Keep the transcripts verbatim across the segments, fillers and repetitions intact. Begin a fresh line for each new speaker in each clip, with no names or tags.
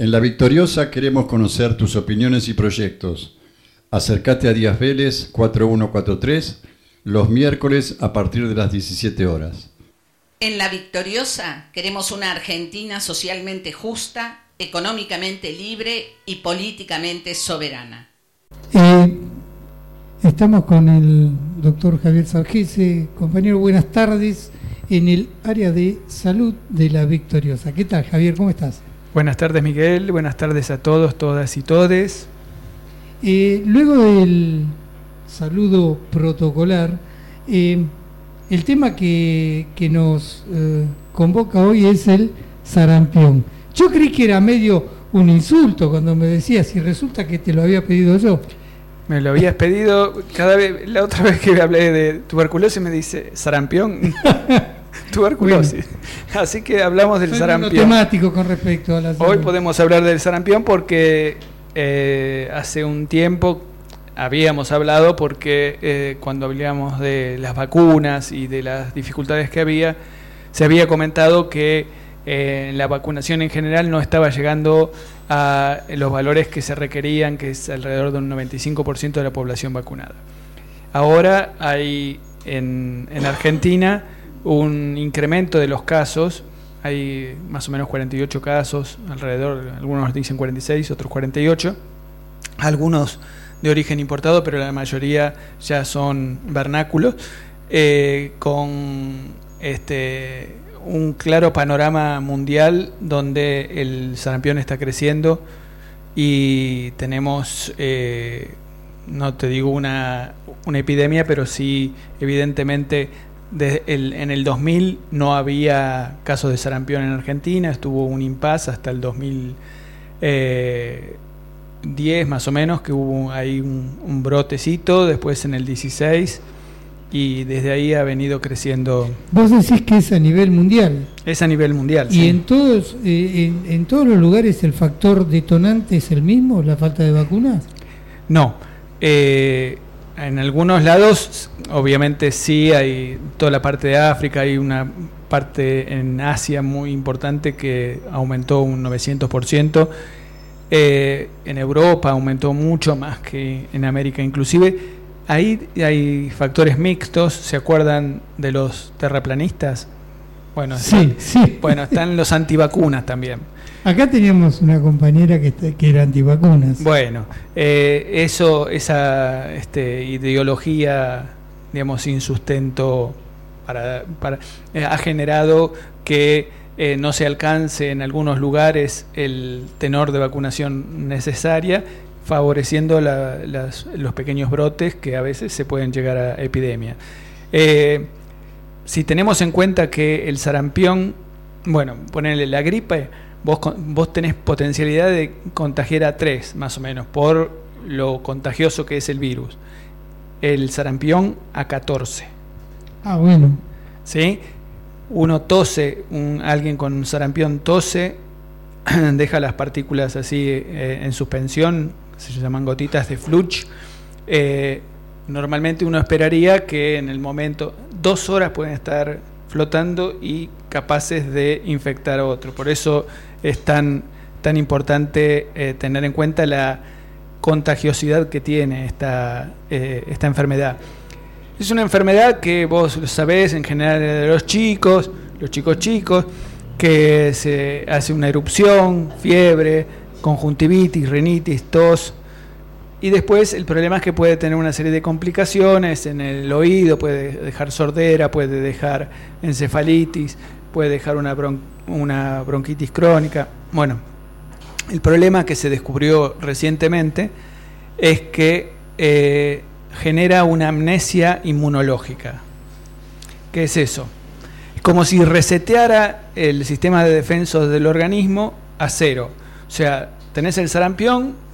En La Victoriosa queremos conocer tus opiniones y proyectos. Acércate a Díaz Vélez cuatro uno cuatro tres los miércoles a partir de las diecisiete horas.
En La Victoriosa queremos una Argentina socialmente justa, económicamente libre y políticamente soberana.
Eh, estamos con el doctor Javier Sargese. Compañero, buenas tardes, en el área de salud de La Victoriosa. ¿Qué tal, Javier? ¿Cómo estás?
Buenas tardes, Miguel. Buenas tardes a todos, todas y todes.
Eh, luego del saludo protocolar, eh, el tema que, que nos eh, convoca hoy es el sarampión. Yo creí que era medio un insulto cuando me decías, y resulta que te lo había pedido yo.
Me lo habías pedido cada vez. La otra vez que hablé de tuberculosis me dice sarampión. Tuberculosis. Bueno, así que hablamos del
soy
sarampión.
Temático con respecto a la salud.
Hoy podemos hablar del sarampión porque eh, hace un tiempo habíamos hablado porque eh, cuando hablábamos de las vacunas y de las dificultades que había, se había comentado que eh, la vacunación en general no estaba llegando a los valores que se requerían, que es alrededor de un noventa y cinco por ciento de la población vacunada. Ahora hay en, en Argentina un incremento de los casos, hay más o menos cuarenta y ocho casos, alrededor, algunos dicen cuarenta y seis, otros cuarenta y ocho, algunos de origen importado, pero la mayoría ya son vernáculos, eh, con este, un claro panorama mundial donde el sarampión está creciendo y tenemos, eh, no te digo una, una epidemia, pero sí evidentemente de el, en el dos mil no había casos de sarampión en Argentina, estuvo un impasse hasta el dos mil diez más o menos, que hubo ahí un, un brotecito, después en el dieciséis, y desde ahí ha venido creciendo.
Vos decís que es a nivel mundial.
Es a nivel mundial,
y
sí.
en todos, eh, en, en todos los lugares el factor detonante es el mismo, la falta de vacunas.
No, eh, en algunos lados, obviamente sí, hay toda la parte de África, hay una parte en Asia muy importante que aumentó un novecientos por ciento, eh, en Europa aumentó mucho más que en América inclusive. Ahí hay factores mixtos, ¿se acuerdan de los terraplanistas? Bueno,
sí,
están,
sí.
Bueno, están los antivacunas también.
Acá teníamos una compañera que, que era antivacunas.
Bueno, eh, eso, esa este, ideología, digamos, sin sustento, para, para, eh, ha generado que eh, no se alcance en algunos lugares el tenor de vacunación necesaria, favoreciendo la, las, los pequeños brotes que a veces se pueden llegar a epidemia. Eh, si tenemos en cuenta que el sarampión, bueno, ponerle la gripe, Vos, vos tenés potencialidad de contagiar a tres, más o menos, por lo contagioso que es el virus. El sarampión a catorce.
Ah, bueno.
¿Sí? Uno tose, un, alguien con sarampión tose, deja las partículas así eh, en suspensión, se llaman gotitas de fluch. Eh, normalmente uno esperaría que en el momento, dos horas pueden estar flotando y capaces de infectar a otro. Por eso es tan, tan importante eh, tener en cuenta la contagiosidad que tiene esta, eh, esta enfermedad. Es una enfermedad que vos lo sabés, en general de los chicos, los chicos chicos, que se hace una erupción, fiebre, conjuntivitis, rinitis, tos, y después el problema es que puede tener una serie de complicaciones en el oído, puede dejar sordera, puede dejar encefalitis, puede dejar una, bron- una bronquitis crónica. Bueno, el problema que se descubrió recientemente es que eh, genera una amnesia inmunológica. ¿Qué es eso? Es como si reseteara el sistema de defensa del organismo a cero. O sea, tenés el sarampión,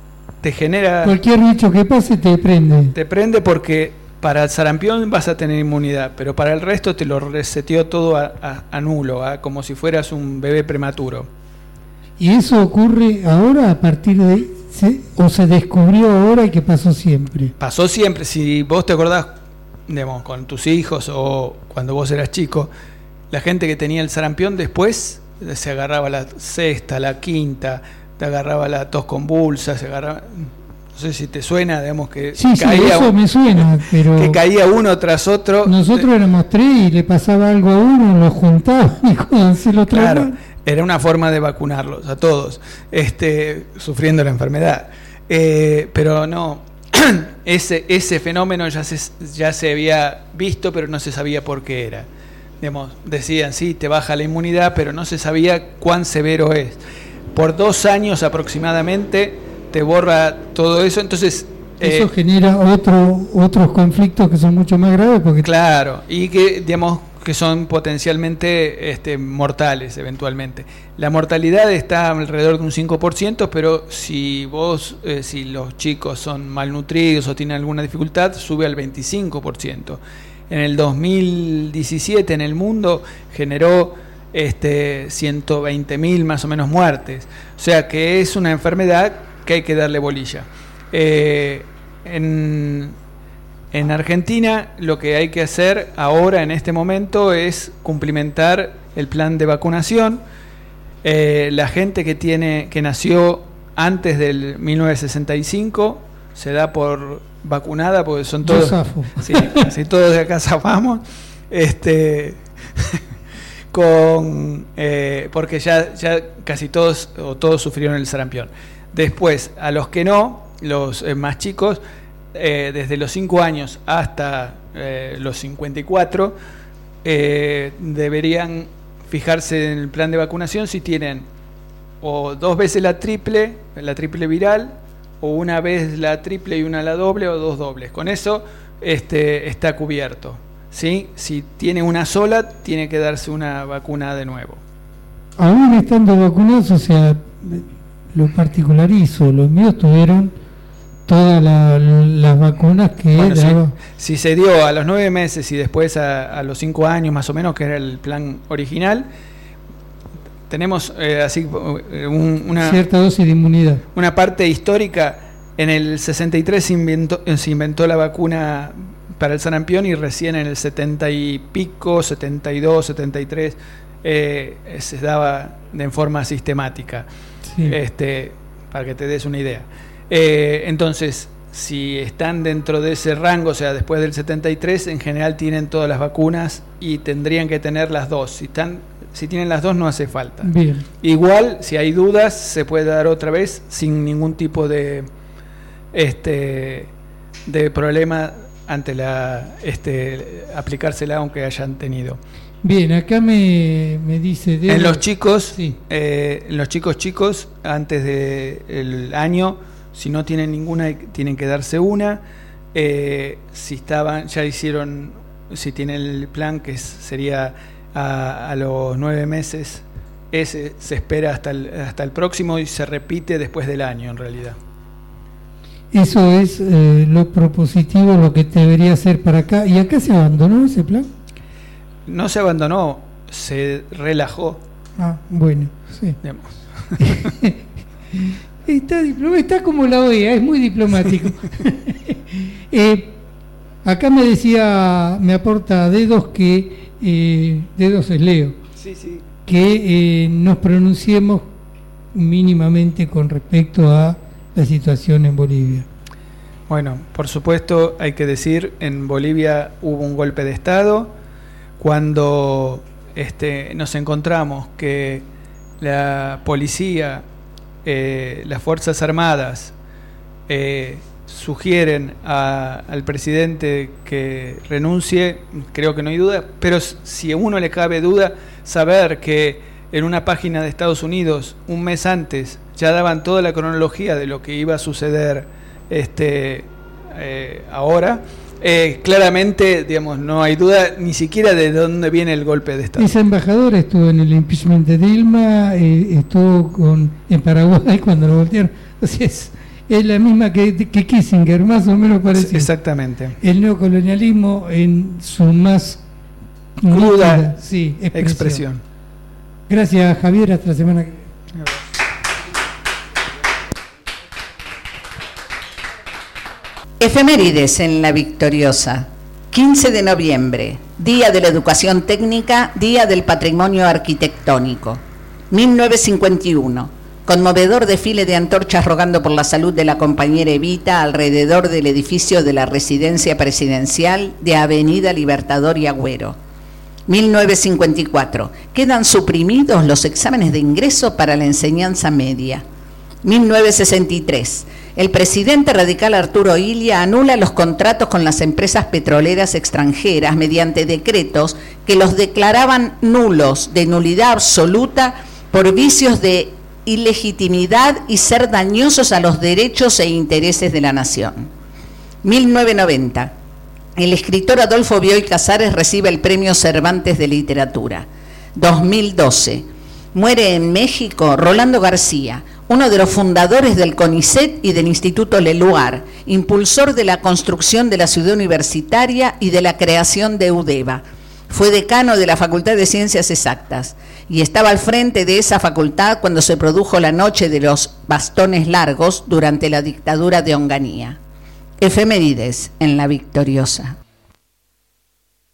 te genera...
Cualquier bicho que pase te prende.
Te prende porque para el sarampión vas a tener inmunidad, pero para el resto te lo reseteó todo a, a, a nulo, a, como si fueras un bebé prematuro.
¿Y eso ocurre ahora a partir de... ¿se, o se descubrió ahora y que pasó siempre?
Pasó siempre. Si vos te acordás, digamos, con tus hijos o cuando vos eras chico, la gente que tenía el sarampión después se agarraba la sexta, la quinta, te agarraba la tos convulsa, se agarraba, no sé si te suena, digamos que
sí, sí,
caía,
eso me suena, pero
que caía uno tras otro.
Nosotros éramos tres y le pasaba algo a uno, lo juntaban y cuando se lo
Claro, era una forma de vacunarlos a todos, este, sufriendo la enfermedad. Eh, pero no, ese, ese fenómeno ya se, ya se había visto, pero no se sabía por qué era. Digamos, decían, sí, te baja la inmunidad, pero no se sabía cuán severo es. Por dos años aproximadamente te borra todo eso, entonces...
Eso
eh,
genera otro, otros conflictos que son mucho más graves porque...
Claro, y que, digamos, que son potencialmente este, mortales eventualmente. La mortalidad está alrededor de un cinco por ciento, pero si vos, eh, si los chicos son malnutridos o tienen alguna dificultad, sube al veinticinco por ciento. En el dos mil diecisiete en el mundo generó este, ciento veinte mil más o menos muertes. O sea que es una enfermedad que hay que darle bolilla. Eh, en, en Argentina lo que hay que hacer ahora en este momento es cumplimentar el plan de vacunación. Eh, la gente que tiene que nació antes del mil novecientos sesenta y cinco se da por vacunada porque son todos, sí, sí, todos de acá zafamos, este, con eh, porque ya ya casi todos o todos sufrieron el sarampión. Después, a los que no, los eh, más chicos, eh, desde los cinco años hasta eh, los cincuenta y cuatro, eh, deberían fijarse en el plan de vacunación si tienen o dos veces la triple, la triple viral, o una vez la triple y una la doble, o dos dobles. Con eso este, está cubierto, ¿sí? Si tiene una sola, tiene que darse una vacuna de nuevo.
Aún estando vacunados, o sea, lo particularizo, los míos tuvieron todas la, las vacunas que
bueno,
daba.
Si, si se dio a los nueve meses y después a, a los cinco años más o menos, que era el plan original, tenemos eh, así un, una
cierta dosis de inmunidad.
Una parte histórica. En el sesenta y tres se inventó, se inventó la vacuna para el sarampión y recién en el setenta y pico, setenta y dos, setenta y tres eh, se daba de forma sistemática. Sí. Este, para que te des una idea. Eh, entonces, si están dentro de ese rango, o sea, después del setenta y tres, en general tienen todas las vacunas y tendrían que tener las dos. Si están Si tienen las dos no hace falta.
Bien.
Igual, si hay dudas, se puede dar otra vez sin ningún tipo de este de problema ante la este aplicársela aunque hayan tenido.
Bien, acá me, me dice de
en los chicos,
sí.
eh, en los chicos chicos antes del año, si no tienen ninguna, tienen que darse una. Eh, si estaban, ya hicieron, si tienen el plan que sería A, a los nueve meses, ese se espera hasta el, hasta el próximo y se repite después del año en realidad.
Eso es eh, lo propositivo, lo que debería hacer para acá. ¿Y acá se abandonó ese plan?
No se abandonó, se relajó.
Ah, bueno, sí. está, está como la O E A, es muy diplomático. eh, acá me decía, me aporta dedos que Eh, dedos es Leo,
sí, sí.
que eh, nos pronunciemos mínimamente con respecto a la situación en Bolivia.
Bueno, por supuesto hay que decir, en Bolivia hubo un golpe de Estado cuando este, nos encontramos que la policía, eh, las Fuerzas Armadas eh, sugieren a, al presidente que renuncie. Creo que no hay duda, pero si a uno le cabe duda, saber que en una página de Estados Unidos un mes antes ya daban toda la cronología de lo que iba a suceder este eh, ahora, eh, claramente, digamos, no hay duda ni siquiera de dónde viene el golpe de Estado.
Esa embajadora estuvo en el impeachment de Dilma, eh, estuvo con, en Paraguay cuando lo voltearon. Entonces es la misma que, que Kissinger, más o menos parecido.
Exactamente.
El neocolonialismo en su más
cruda
sí, expresión.
expresión.
Gracias, Javier. Hasta la semana que viene.
Efemérides en La Victoriosa. quince de noviembre, Día de la Educación Técnica, Día del Patrimonio Arquitectónico. mil novecientos cincuenta y uno. Conmovedor desfile de antorchas rogando por la salud de la compañera Evita alrededor del edificio de la residencia presidencial de Avenida Libertador y Agüero. mil novecientos cincuenta y cuatro. Quedan suprimidos los exámenes de ingreso para la enseñanza media. mil novecientos sesenta y tres. El presidente radical Arturo Illia anula los contratos con las empresas petroleras extranjeras mediante decretos que los declaraban nulos, de nulidad absoluta, por vicios de ilegitimidad y ser dañosos a los derechos e intereses de la nación. mil novecientos noventa. El escritor Adolfo Bioy Casares recibe el Premio Cervantes de Literatura. dos mil doce. Muere en México Rolando García, uno de los fundadores del CONICET y del Instituto Leluar, impulsor de la construcción de la ciudad universitaria y de la creación de UDEVA. Fue decano de la Facultad de Ciencias Exactas y estaba al frente de esa facultad cuando se produjo la Noche de los Bastones Largos durante la dictadura de Onganía. Efemérides en La Victoriosa.